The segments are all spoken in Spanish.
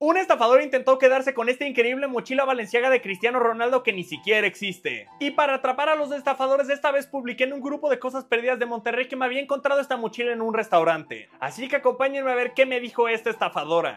Un estafador intentó quedarse con esta increíble mochila Balenciaga de Cristiano Ronaldo que ni siquiera existe. Y para atrapar a los estafadores, esta vez publiqué en un grupo de cosas perdidas de Monterrey que me había encontrado esta mochila en un restaurante. Así que acompáñenme a ver qué me dijo esta estafadora.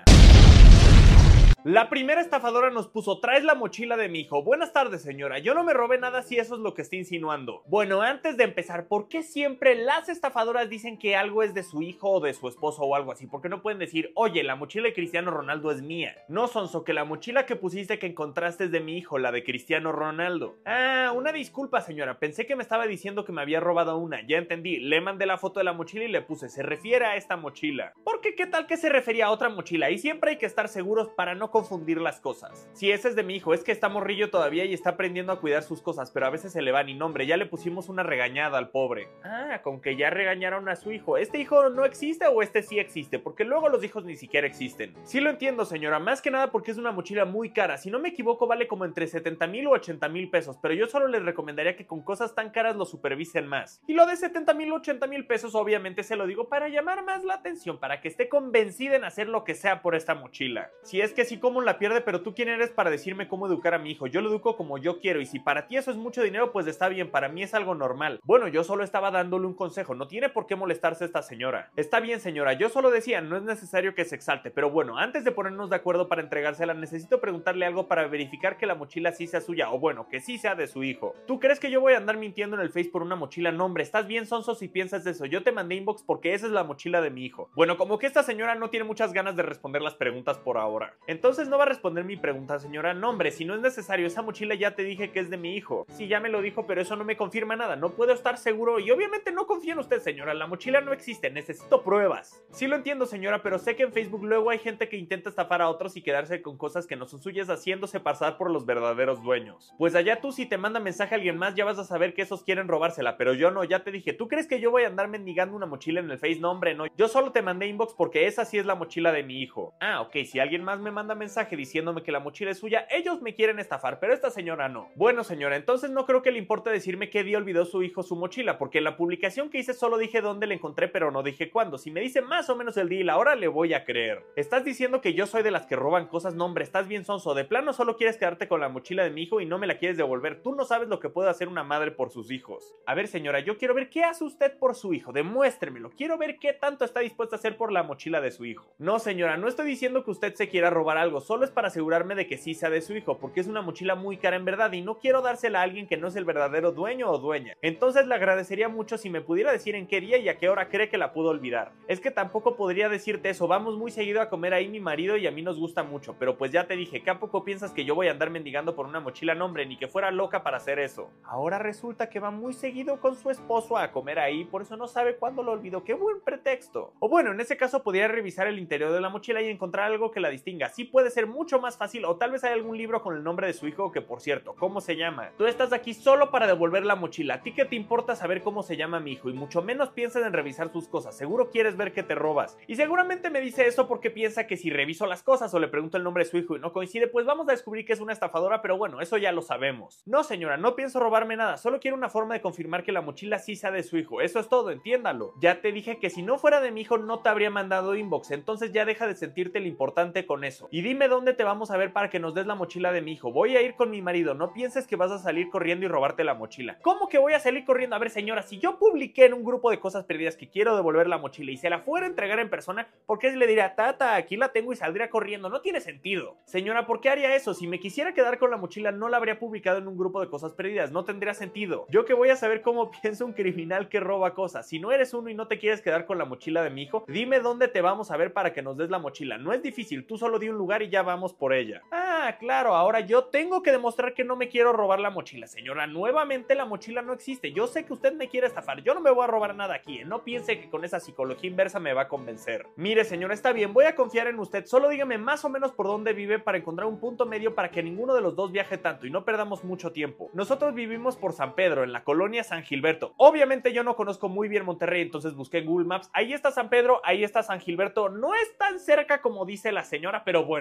La primera estafadora nos puso: traes la mochila de mi hijo. Buenas tardes, señora, yo no me robé nada si eso es lo que está insinuando. Bueno, antes de empezar, ¿por qué siempre las estafadoras dicen que algo es de su hijo o de su esposo o algo así? ¿Por qué no pueden decir, oye, la mochila de Cristiano Ronaldo es mía? No, sonso, que la mochila que pusiste que encontraste es de mi hijo, la de Cristiano Ronaldo. Ah, una disculpa, señora, pensé que me estaba diciendo que me había robado una. Ya entendí, le mandé la foto de la mochila y le puse, se refiere a esta mochila. Porque qué tal que se refería a otra mochila, y siempre hay que estar seguros para no confundir las cosas. Si ese es de mi hijo, es que está morrillo todavía y está aprendiendo a cuidar sus cosas, pero a veces se le van y nombre, ya le pusimos una regañada al pobre. Ah, con que ya regañaron a su hijo. ¿Este hijo no existe o este sí existe? Porque luego los hijos ni siquiera existen. Sí lo entiendo, señora, más que nada porque es una mochila muy cara. Si no me equivoco vale como entre 70,000 o 80,000 pesos, pero yo solo les recomendaría que con cosas tan caras lo supervisen más. Y lo de 70,000 o 80,000 pesos obviamente se lo digo para llamar más la atención, para que esté convencida en hacer lo que sea por esta mochila. Si es que sí como la pierde, pero tú quién eres para decirme cómo educar a mi hijo. Yo lo educo como yo quiero, y si para ti eso es mucho dinero, pues está bien, para mí es algo normal. Bueno, yo solo estaba dándole un consejo, no tiene por qué molestarse esta señora. Está bien, señora, yo solo decía, no es necesario que se exalte, pero bueno, antes de ponernos de acuerdo para entregársela, necesito preguntarle algo para verificar que la mochila sí sea suya, o bueno, que sí sea de su hijo. ¿Tú crees que yo voy a andar mintiendo en el Face por una mochila? No, hombre, estás bien sonso si piensas eso. Yo te mandé inbox porque esa es la mochila de mi hijo. Bueno, como que esta señora no tiene muchas ganas de responder las preguntas por ahora. Entonces no va a responder mi pregunta, señora. No, hombre, si no es necesario, esa mochila ya te dije que es de mi hijo. Sí, ya me lo dijo, pero eso no me confirma nada. No puedo estar seguro y obviamente no confío en usted, señora. La mochila no existe, necesito pruebas. Sí lo entiendo, señora, pero sé que en Facebook luego hay gente que intenta estafar a otros y quedarse con cosas que no son suyas, haciéndose pasar por los verdaderos dueños. Pues allá tú, si te manda mensaje a alguien más, ya vas a saber que esos quieren robársela, pero yo no, ya te dije. ¿Tú crees que yo voy a andar mendigando una mochila en el Face? No, hombre, no. Yo solo te mandé inbox porque esa sí es la mochila de mi hijo. Ah, ok, si alguien más me manda mensaje diciéndome que la mochila es suya, ellos me quieren estafar, pero esta señora no. Bueno, señora, entonces no creo que le importe decirme qué día olvidó su hijo su mochila, porque en la publicación que hice solo dije dónde la encontré, pero no dije cuándo. Si me dice más o menos el día y la hora, le voy a creer. ¿Estás diciendo que yo soy de las que roban cosas? No, hombre, estás bien sonso. De plano solo quieres quedarte con la mochila de mi hijo y no me la quieres devolver. Tú no sabes lo que puede hacer una madre por sus hijos. A ver, señora, yo quiero ver qué hace usted por su hijo. Demuéstremelo. Quiero ver qué tanto está dispuesta a hacer por la mochila de su hijo. No, señora, no estoy diciendo que usted se quiera robar algo, solo es para asegurarme de que sí sea de su hijo, porque es una mochila muy cara en verdad y no quiero dársela a alguien que no es el verdadero dueño o dueña. Entonces le agradecería mucho si me pudiera decir en qué día y a qué hora cree que la pudo olvidar. Es que tampoco podría decirte eso, vamos muy seguido a comer ahí mi marido y a mí nos gusta mucho, pero pues ya te dije, ¿qué a poco piensas que yo voy a andar mendigando por una mochila? No, hombre, ni que fuera loca para hacer eso. Ahora resulta que va muy seguido con su esposo a comer ahí, por eso no sabe cuándo lo olvidó. ¡Qué buen pretexto! O bueno, en ese caso podría revisar el interior de la mochila y encontrar algo que la distinga. Sí puede ser mucho más fácil, o tal vez hay algún libro con el nombre de su hijo que, por cierto, ¿cómo se llama? Tú estás aquí solo para devolver la mochila. ¿A ti qué te importa saber cómo se llama mi hijo? Y mucho menos piensas en revisar sus cosas. Seguro quieres ver que te robas. Y seguramente me dice eso porque piensa que si reviso las cosas o le pregunto el nombre de su hijo y no coincide, pues vamos a descubrir que es una estafadora, pero bueno, eso ya lo sabemos. No, señora, no pienso robarme nada. Solo quiero una forma de confirmar que la mochila sí sea de su hijo. Eso es todo, entiéndalo. Ya te dije que si no fuera de mi hijo no te habría mandado inbox, entonces ya deja de sentirte el importante con eso. Y dime dónde te vamos a ver para que nos des la mochila de mi hijo. Voy a ir con mi marido, no pienses que vas a salir corriendo y robarte la mochila. ¿Cómo que voy a salir corriendo? A ver, señora, si yo publiqué en un grupo de cosas perdidas que quiero devolver la mochila y se la fuera a entregar en persona, ¿por qué le diría, tata, aquí la tengo y saldría corriendo? No tiene sentido. Señora, ¿por qué haría eso? Si me quisiera quedar con la mochila no la habría publicado en un grupo de cosas perdidas, no tendría sentido. Yo que voy a saber cómo piensa un criminal que roba cosas. Si no eres uno y no te quieres quedar con la mochila de mi hijo, dime dónde te vamos a ver para que nos des la mochila. No es difícil, tú solo di un lugar y ya vamos por ella. Ah, claro, ahora yo tengo que demostrar que no me quiero robar la mochila. Señora, nuevamente la mochila no existe. Yo sé que usted me quiere estafar, yo no me voy a robar nada aquí, ¿eh? No piense que con esa psicología inversa me va a convencer. Mire, señora, está bien, voy a confiar en usted, solo dígame más o menos por dónde vive para encontrar un punto medio para que ninguno de los dos viaje tanto y no perdamos mucho tiempo. Nosotros vivimos por San Pedro, en la colonia San Gilberto. Obviamente yo no conozco muy bien Monterrey, entonces busqué en Google Maps. Ahí está San Pedro, ahí está San Gilberto. No es tan cerca como dice la señora, pero bueno,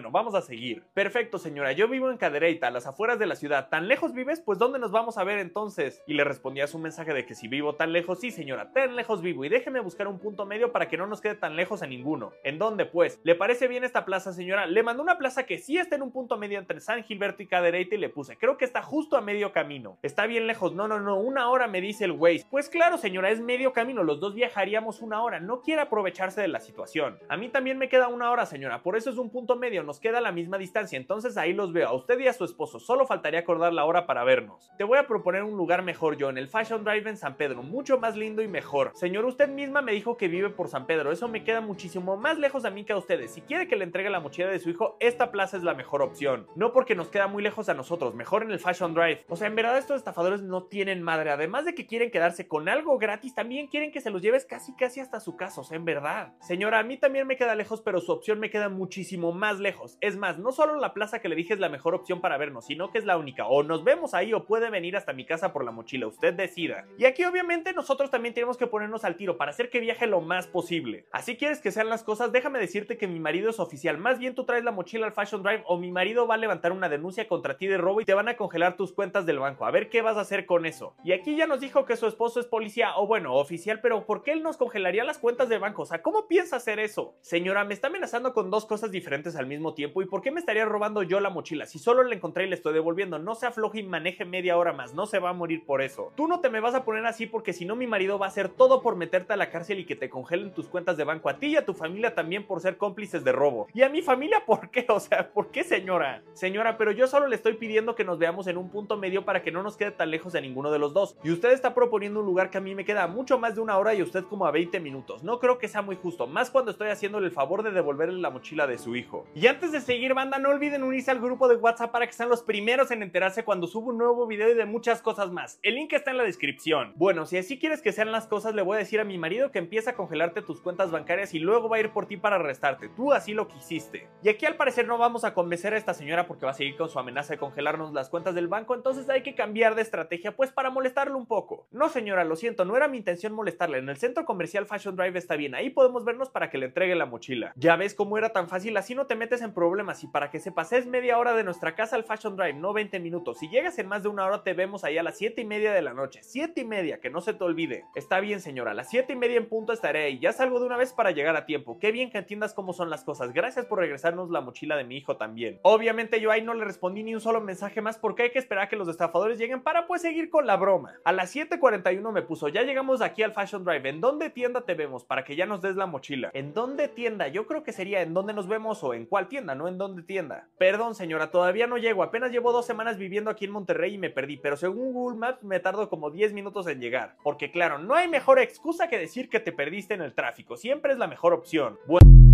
bueno, vamos a seguir. Perfecto, señora, yo vivo en Cadereyta, a las afueras de la ciudad. ¿Tan lejos vives? Pues ¿dónde nos vamos a ver entonces? Y le respondía su mensaje de que si vivo tan lejos, sí señora, tan lejos vivo, y déjeme buscar un punto medio para que no nos quede tan lejos a ninguno. ¿En dónde pues? ¿Le parece bien esta plaza, señora? Le mandó una plaza que sí está en un punto medio entre San Gilberto y Cadereyta y le puse, creo que está justo a medio camino. Está bien lejos, no, una hora me dice el Waze. Pues claro señora, es medio camino, los dos viajaríamos una hora, no quiere aprovecharse de la situación. A mí también me queda una hora señora, por eso es un punto medio, nos queda la misma distancia, entonces ahí los veo, a usted y a su esposo, solo faltaría acordar la hora para vernos. Te voy a proponer un lugar mejor yo, en el Fashion Drive en San Pedro, mucho más lindo y mejor. Señor, usted misma me dijo que vive por San Pedro, eso me queda muchísimo más lejos a mí que a ustedes. Si quiere que le entregue la mochila de su hijo, esta plaza es la mejor opción. No porque nos queda muy lejos a nosotros, mejor en el Fashion Drive. O sea, en verdad estos estafadores no tienen madre, además de que quieren quedarse con algo gratis, también quieren que se los lleves casi hasta su casa, o sea, en verdad. Señora, a mí también me queda lejos, pero su opción me queda muchísimo más lejos. Es más, no solo la plaza que le dije es la mejor opción para vernos, sino que es la única. O nos vemos ahí o puede venir hasta mi casa por la mochila, usted decida. Y aquí obviamente nosotros también tenemos que ponernos al tiro para hacer que viaje lo más posible. Así quieres que sean las cosas, déjame decirte que mi marido es oficial. Más bien tú traes la mochila al Fashion Drive o mi marido va a levantar una denuncia contra ti de robo y te van a congelar tus cuentas del banco. A ver qué vas a hacer con eso. Y aquí ya nos dijo que su esposo es policía o bueno, oficial, pero ¿por qué él nos congelaría las cuentas del banco? O sea, ¿cómo piensa hacer eso? Señora, me está amenazando con dos cosas diferentes al mismo tiempo. ¿Y por qué me estaría robando yo la mochila? Si solo la encontré y le estoy devolviendo, no se afloje y maneje media hora más, no se va a morir por eso. Tú no te me vas a poner así porque si no mi marido va a hacer todo por meterte a la cárcel y que te congelen tus cuentas de banco, a ti y a tu familia también por ser cómplices de robo. ¿Y a mi familia por qué? O sea, ¿por qué señora? Señora, pero yo solo le estoy pidiendo que nos veamos en un punto medio para que no nos quede tan lejos de ninguno de los dos. Y usted está proponiendo un lugar que a mí me queda a mucho más de una hora y usted como a 20 minutos. No creo que sea muy justo, más cuando estoy haciéndole el favor de devolverle la mochila de su hijo. Y antes de seguir, banda, no olviden unirse al grupo de WhatsApp para que sean los primeros en enterarse cuando subo un nuevo video y de muchas cosas más. El link está en la descripción. Bueno, si así quieres que sean las cosas, le voy a decir a mi marido que empieza a congelarte tus cuentas bancarias y luego va a ir por ti para arrestarte. Tú así lo quisiste. Y aquí al parecer no vamos a convencer a esta señora porque va a seguir con su amenaza de congelarnos las cuentas del banco, entonces hay que cambiar de estrategia pues para molestarlo un poco. No señora, lo siento, no era mi intención molestarle. En el centro comercial Fashion Drive está bien, ahí podemos vernos para que le entregue la mochila. Ya ves cómo era tan fácil, así no te metes en problemas. Y para que sepas, es media hora de nuestra casa al Fashion Drive, no 20 minutos. Si llegas en más de una hora te vemos ahí a las 7:30 de la noche. 7:30, que no se te olvide. Está bien señora, a las 7:30 en punto estaré ahí. Ya salgo de una vez para llegar a tiempo. Qué bien que entiendas cómo son las cosas. Gracias por regresarnos la mochila de mi hijo también. Obviamente yo ahí no le respondí ni un solo mensaje más porque hay que esperar a que los estafadores lleguen para pues seguir con la broma. A las 7:41 me puso, ya llegamos aquí al Fashion Drive. ¿En dónde tienda te vemos? Para que ya nos des la mochila. ¿En dónde tienda? Yo creo que sería en dónde nos vemos o en cuál tienda, no en dónde tienda. Perdón señora, todavía no llego. Apenas llevo 2 semanas viviendo aquí en Monterrey y me perdí, pero según Google Maps me tardo como 10 minutos en llegar. Porque claro, no hay mejor excusa que decir que te perdiste en el tráfico. Siempre es la mejor opción. Bueno.